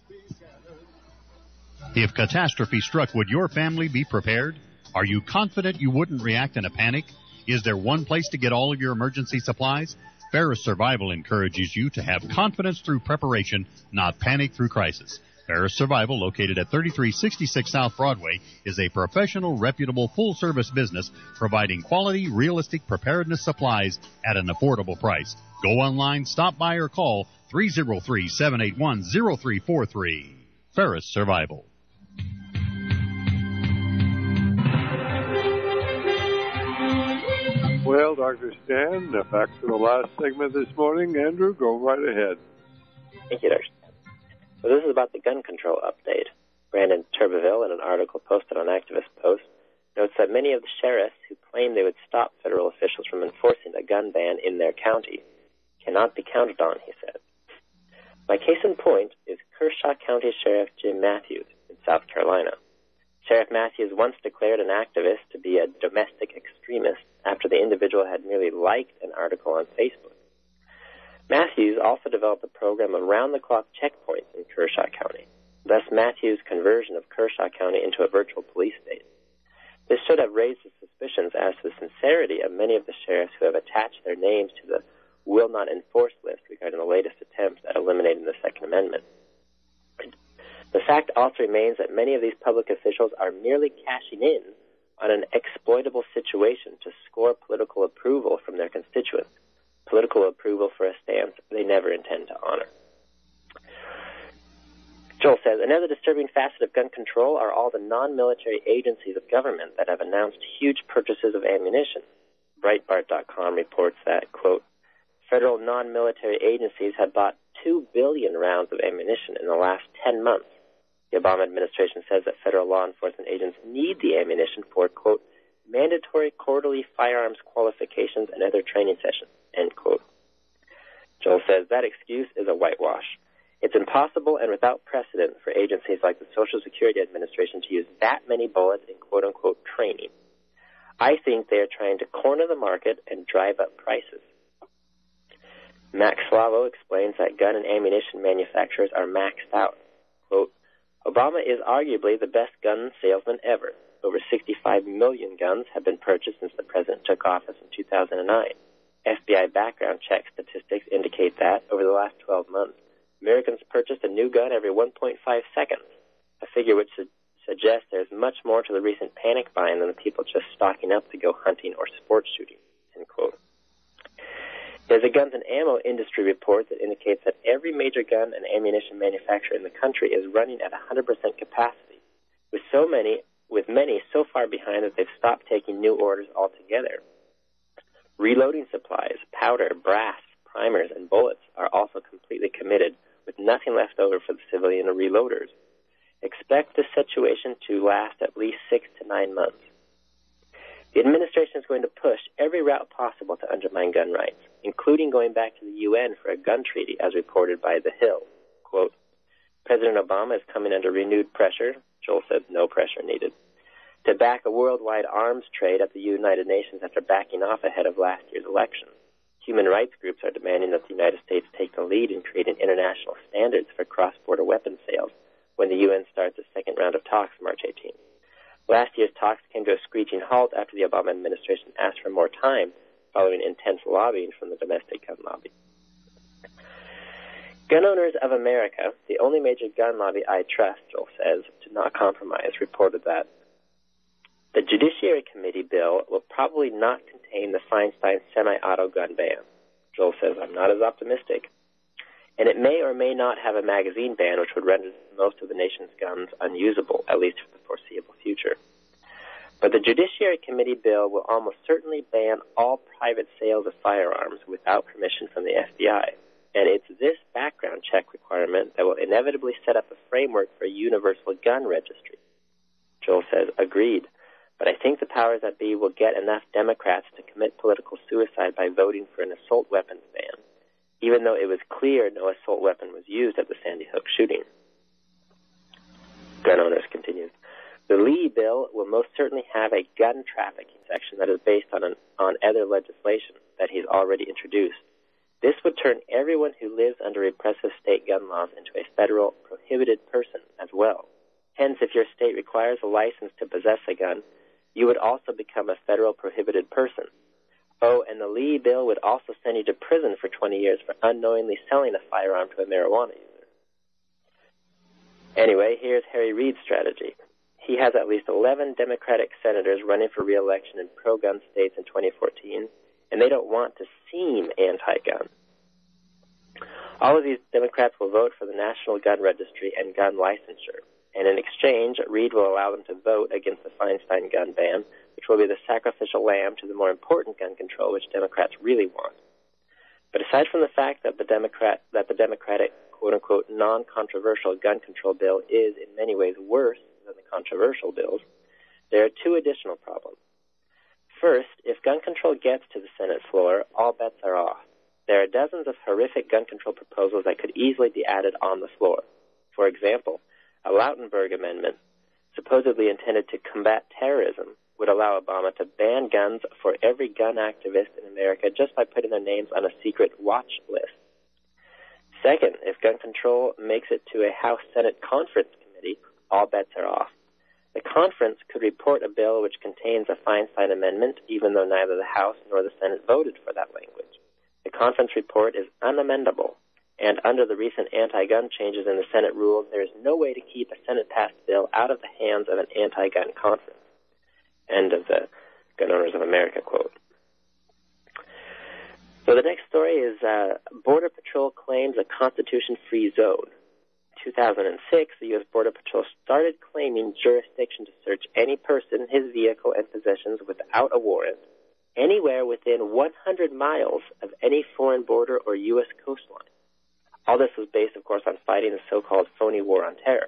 If catastrophe struck, would your family be prepared? Are you confident you wouldn't react in a panic? Is there one place to get all of your emergency supplies? Ferris Survival encourages you to have confidence through preparation, not panic through crisis. Ferris Survival, located at thirty-three sixty-six South Broadway, is a professional, reputable, full-service business providing quality, realistic preparedness supplies at an affordable price. Go online, stop by, or call three oh three, seven eight one, oh three four three. Ferris Survival. Well, Doctor Stan, back to the last segment this morning. Andrew, go right ahead. Thank you, Doctor Stan. So this is about the gun control update. Brandon Turbeville, in an article posted on Activist Post, notes that many of the sheriffs who claim they would stop federal officials from enforcing a gun ban in their county cannot be counted on, he said. My case in point is Kershaw County Sheriff Jim Matthews in South Carolina. Sheriff Matthews once declared an activist to be a domestic extremist after the individual had merely liked an article on Facebook. Matthews also developed a program of round-the-clock checkpoints in Kershaw County, thus Matthews' conversion of Kershaw County into a virtual police state. This should have raised the suspicions as to the sincerity of many of the sheriffs who have attached their names to the will not enforce list regarding the latest attempts at eliminating the Second Amendment. The fact also remains that many of these public officials are merely cashing in on an exploitable situation to score political approval from their constituents, political approval for a stance they never intend to honor. Joel says, another disturbing facet of gun control are all the non-military agencies of government that have announced huge purchases of ammunition. Breitbart dot com reports that, quote, federal non-military agencies have bought two billion rounds of ammunition in the last ten months. The Obama administration says that federal law enforcement agents need the ammunition for, quote, mandatory quarterly firearms qualifications and other training sessions, end quote. Joel says that excuse is a whitewash. It's impossible and without precedent for agencies like the Social Security Administration to use that many bullets in quote-unquote training. I think they are trying to corner the market and drive up prices. Max Slavo explains that gun and ammunition manufacturers are maxed out. Quote, Obama is arguably the best gun salesman ever. Over sixty-five million guns have been purchased since the president took office in two thousand nine. F B I background check statistics indicate that, over the last twelve months, Americans purchased a new gun every one point five seconds, a figure which su- suggests there's much more to the recent panic buying than the people just stocking up to go hunting or sports shooting, end quote. There's a guns and ammo industry report that indicates that every major gun and ammunition manufacturer in the country is running at one hundred percent capacity, with so many, with many so far behind that they've stopped taking new orders altogether. Reloading supplies, powder, brass, primers, and bullets are also completely committed, with nothing left over for the civilian reloaders. Expect this situation to last at least six to nine months. The administration is going to push every route possible to undermine gun rights, including going back to the U N for a gun treaty, as reported by The Hill. Quote, President Obama is coming under renewed pressure, Joel said no pressure needed, to back a worldwide arms trade at the United Nations after backing off ahead of last year's election. Human rights groups are demanding that the United States take the lead in creating international standards for cross-border weapons sales when the U N starts a second round of talks March eighteenth. Last year's talks came to a screeching halt after the Obama administration asked for more time following intense lobbying from the domestic gun lobby. Gun Owners of America, the only major gun lobby I trust, Joel says, to not compromise, reported that the Judiciary Committee bill will probably not contain the Feinstein semi-auto gun ban. Joel says, I'm not as optimistic. And it may or may not have a magazine ban, which would render most of the nation's guns unusable, at least for the foreseeable future. But the Judiciary Committee bill will almost certainly ban all private sales of firearms without permission from the F B I. And it's this background check requirement that will inevitably set up a framework for a universal gun registry, Joel says, agreed. But I think the powers that be will get enough Democrats to commit political suicide by voting for an assault weapons ban, even though it was clear no assault weapon was used at the Sandy Hook shooting. Gun owners continued. The Lee bill will most certainly have a gun trafficking section that is based on an, on other legislation that he's already introduced. This would turn everyone who lives under repressive state gun laws into a federal prohibited person as well. Hence, if your state requires a license to possess a gun, you would also become a federal prohibited person. Oh, and the Lee bill would also send you to prison for twenty years for unknowingly selling a firearm to a marijuana user. Anyway, here's Harry Reid's strategy. He has at least eleven Democratic senators running for re-election in pro-gun states in twenty fourteen, and they don't want to seem anti-gun. All of these Democrats will vote for the National Gun Registry and gun licensure. And in exchange, Reid will allow them to vote against the Feinstein gun ban, which will be the sacrificial lamb to the more important gun control which Democrats really want. But aside from the fact that the Democrat that the Democratic quote-unquote non-controversial gun control bill is in many ways worse than the controversial bills, there are two additional problems. First, if gun control gets to the Senate floor, all bets are off. There are dozens of horrific gun control proposals that could easily be added on the floor. For example, a Lautenberg amendment, supposedly intended to combat terrorism, would allow Obama to ban guns for every gun activist in America just by putting their names on a secret watch list. Second, if gun control makes it to a House-Senate conference committee, all bets are off. The conference could report a bill which contains a Feinstein amendment, even though neither the House nor the Senate voted for that language. The conference report is unamendable, and under the recent anti-gun changes in the Senate rules, there is no way to keep a Senate-passed bill out of the hands of an anti-gun conference. End of the Gun Owners of America quote. So the next story is uh, Border Patrol claims a Constitution-free zone. In two thousand six, the U S Border Patrol started claiming jurisdiction to search any person, his vehicle, and possessions without a warrant anywhere within one hundred miles of any foreign border or U S coastline. All this was based, of course, on fighting the so-called phony war on terror.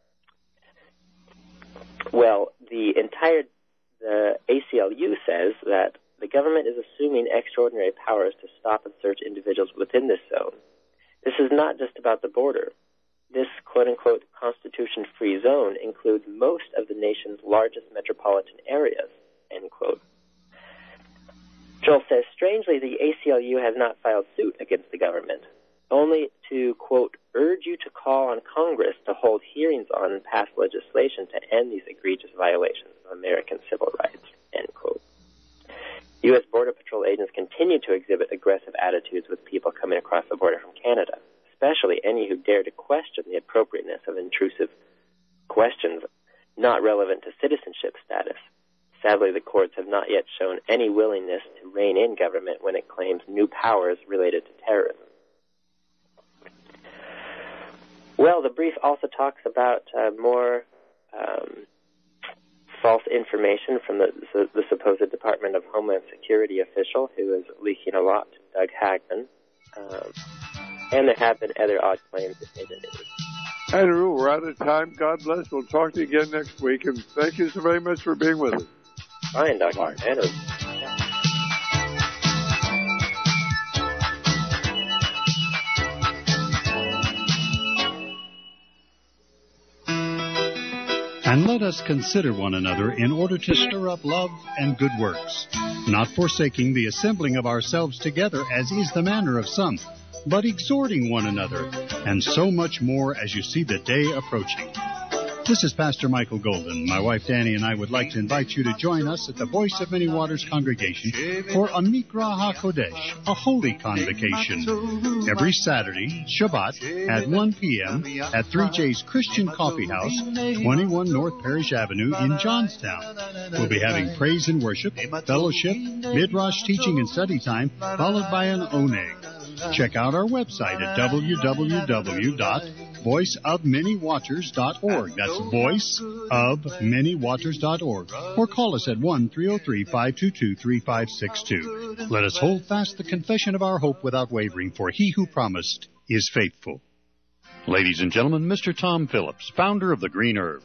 Well, the entire the A C L U says that the government is assuming extraordinary powers to stop and search individuals within this zone. This is not just about the border. This quote-unquote Constitution-free zone includes most of the nation's largest metropolitan areas, end quote. Joel says, strangely, the A C L U has not filed suit against the government, only to, quote, urge you to call on Congress to hold hearings on and pass legislation to end these egregious violations of American civil rights, end quote. U S Border Patrol agents continue to exhibit aggressive attitudes with people coming across the border from Canada, especially any who dare to question the appropriateness of intrusive questions not relevant to citizenship status. Sadly, the courts have not yet shown any willingness to rein in government when it claims new powers related to terrorism. Well, the brief also talks about uh, more um, false information from the, the, the supposed Department of Homeland Security official who is leaking a lot to Doug Hagman. Um, and there have been other odd claims that made the news. Andrew, we're out of time. God bless. We'll talk to you again next week. And thank you so very much for being with us. Fine, Doctor Bye. Andrew. And let us consider one another in order to stir up love and good works, not forsaking the assembling of ourselves together, as is the manner of some, but exhorting one another, and so much more as you see the day approaching. This is Pastor Michael Golden. My wife Danny and I would like to invite you to join us at the Voice of Many Waters congregation for a Mikra HaKodesh, a holy convocation, every Saturday, Shabbat, at one p.m. at three J's Christian Coffee House, twenty-one North Parish Avenue in Johnstown. We'll be having praise and worship, fellowship, midrash teaching and study time, followed by an oneg. Check out our website at w w w dot voice of many waters dot org. That's voice of many waters dot org. Or call us at one three oh three, five two two, three five six two. Let us hold fast the confession of our hope without wavering, for he who promised is faithful. Ladies and gentlemen, Mister Tom Phillips, founder of The Green Herb.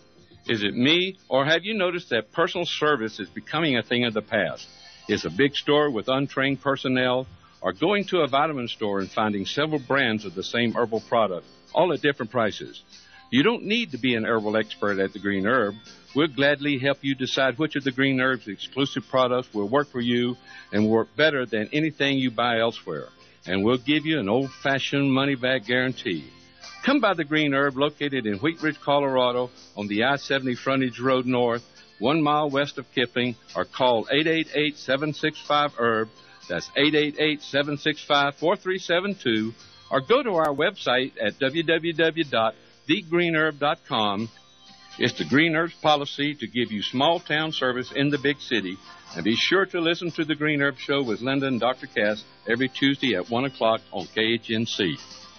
Is it me, or have you noticed that personal service is becoming a thing of the past? Is a big store with untrained personnel, or going to a vitamin store and finding several brands of the same herbal product, all at different prices? You don't need to be an herbal expert at the Green Herb. We'll gladly help you decide which of the Green Herb's exclusive products will work for you and work better than anything you buy elsewhere. And we'll give you an old-fashioned money-back guarantee. Come by the Green Herb, located in Wheat Ridge, Colorado, on the I seventy Frontage Road North, one mile west of Kipling, or call eight eight eight, seven six five, herb. That's eight eight eight, seven six five, four three seven two, or go to our website at w w w dot the green herb dot com. It's the Green Herb's policy to give you small-town service in the big city. And be sure to listen to the Green Herb Show with Linda and Doctor Cass every Tuesday at one o'clock on K H N C.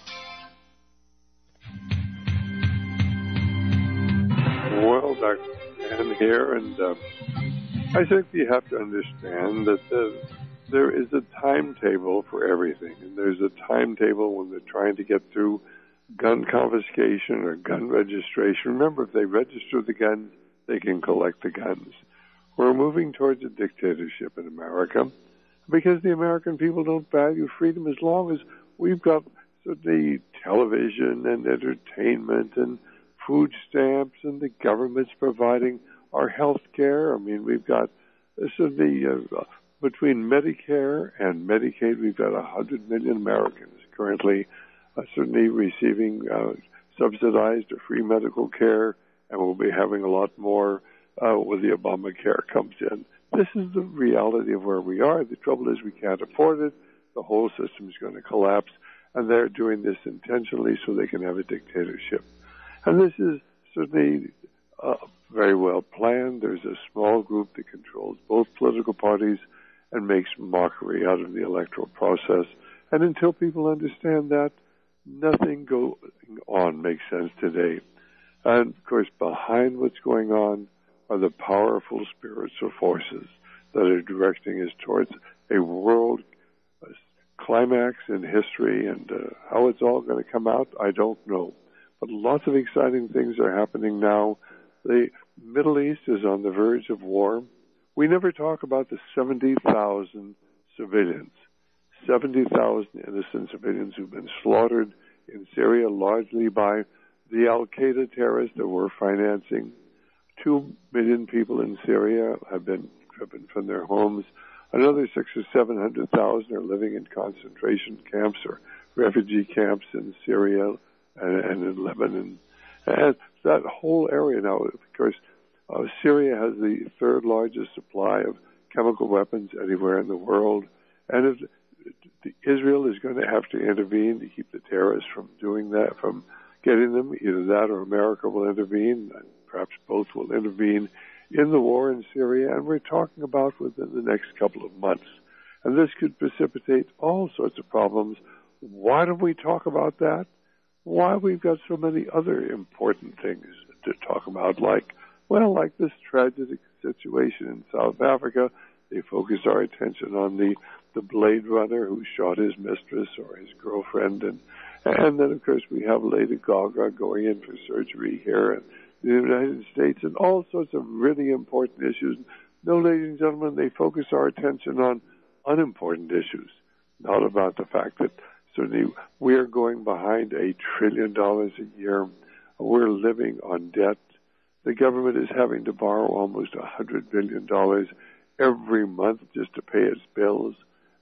Well, Doctor Ann here, and uh, I think you have to understand that the, there is a timetable for everything, and there's a timetable when they're trying to get through gun confiscation or gun registration. Remember, if they register the guns, they can collect the guns. We're moving towards a dictatorship in America because the American people don't value freedom as long as we've got the television and entertainment and food stamps and the government's providing our health care. I mean, we've got so the uh, between Medicare and Medicaid, we've got one hundred million Americans currently uh, certainly receiving uh, subsidized or free medical care, and we'll be having a lot more uh, when the Obamacare comes in. This is the reality of where we are. The trouble is we can't afford it. The whole system is going to collapse, and they're doing this intentionally so they can have a dictatorship. And this is certainly uh, very well planned. There's a small group that controls both political parties and makes mockery out of the electoral process. And until people understand that, nothing going on makes sense today. And, of course, behind what's going on are the powerful spiritual forces that are directing us towards a world climax in history. And uh, how it's all going to come out, I don't know. But lots of exciting things are happening now. The Middle East is on the verge of war. We never talk about the seventy thousand civilians, seventy thousand innocent civilians who've been slaughtered in Syria, largely by the Al-Qaeda terrorists that we're financing. Two million people in Syria have been driven from their homes. Another six or seven hundred thousand are living in concentration camps or refugee camps in Syria and, and in Lebanon. And that whole area now, of course, uh, Syria has the third largest supply of chemical weapons anywhere in the world. And if Israel is going to have to intervene to keep the terrorists from doing that, from getting them, either that or America will intervene, and perhaps both will intervene in the war in Syria, and we're talking about within the next couple of months. And this could precipitate all sorts of problems. Why don't we talk about that? Why we've got so many other important things to talk about, like, well, like this tragic situation in South Africa. They focused our attention on the, the Blade Runner who shot his mistress or his girlfriend. And, and then, of course, we have Lady Gaga going in for surgery here in the United States, and all sorts of really important issues. No, ladies and gentlemen, they focus our attention on unimportant issues, not about the fact that certainly we're going behind a trillion dollars a year. We're living on debt. The government is having to borrow almost one hundred billion dollars every month just to pay its bills,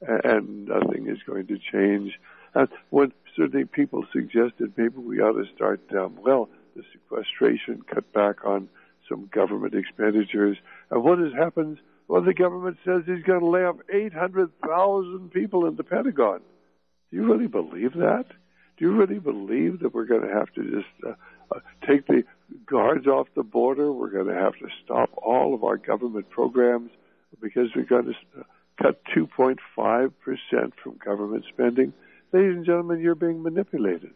and nothing is going to change. And when certainly people suggested maybe we ought to start, um, well, the sequestration, cut back on some government expenditures. And what has happened? Well, the government says he's going to lay off eight hundred thousand people in the Pentagon. Do you really believe that? Do you really believe that we're going to have to just uh, uh, take the guards off the border? We're going to have to stop all of our government programs because we're going to uh, cut two point five percent from government spending? Ladies and gentlemen, you're being manipulated.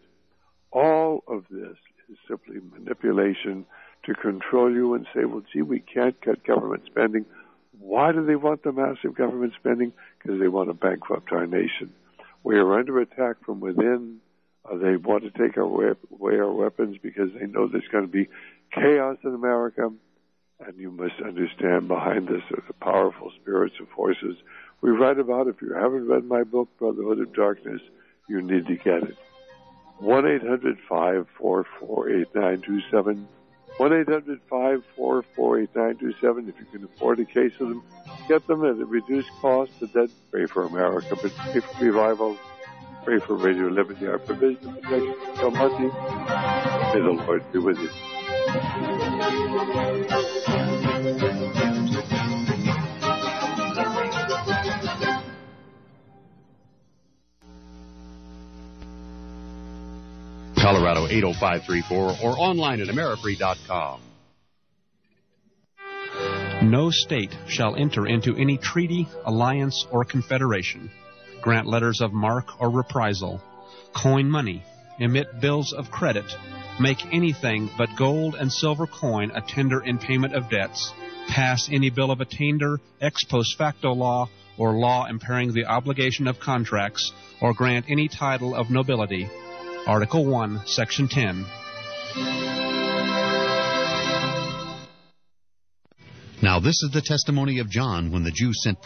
All of this is simply manipulation to control you and say, well, gee, we can't cut government spending. Why do they want the massive government spending? Because they want to bankrupt our nation. We are under attack from within. Uh, they want to take away, away our weapons because they know there's going to be chaos in America, and you must understand behind this are the powerful spirits and forces we write about. If you haven't read my book, Brotherhood of Darkness, you need to get it. one eight hundred five four four eight nine two seven. one eight hundred five four four eight nine two seven. If you can afford a case of them, get them at a reduced cost. And then pray for America, but pray for revival. Pray for Radio Liberty, our provision of protection from Monday. May the Lord be with you. Colorado eight oh five three four or online at amerifree dot com. No state shall enter into any treaty, alliance, or confederation, grant letters of marque or reprisal, coin money, emit bills of credit, make anything but gold and silver coin a tender in payment of debts, pass any bill of attainder, ex post facto law, or law impairing the obligation of contracts, or grant any title of nobility. Article one, Section ten. Now this is the testimony of John when the Jews sent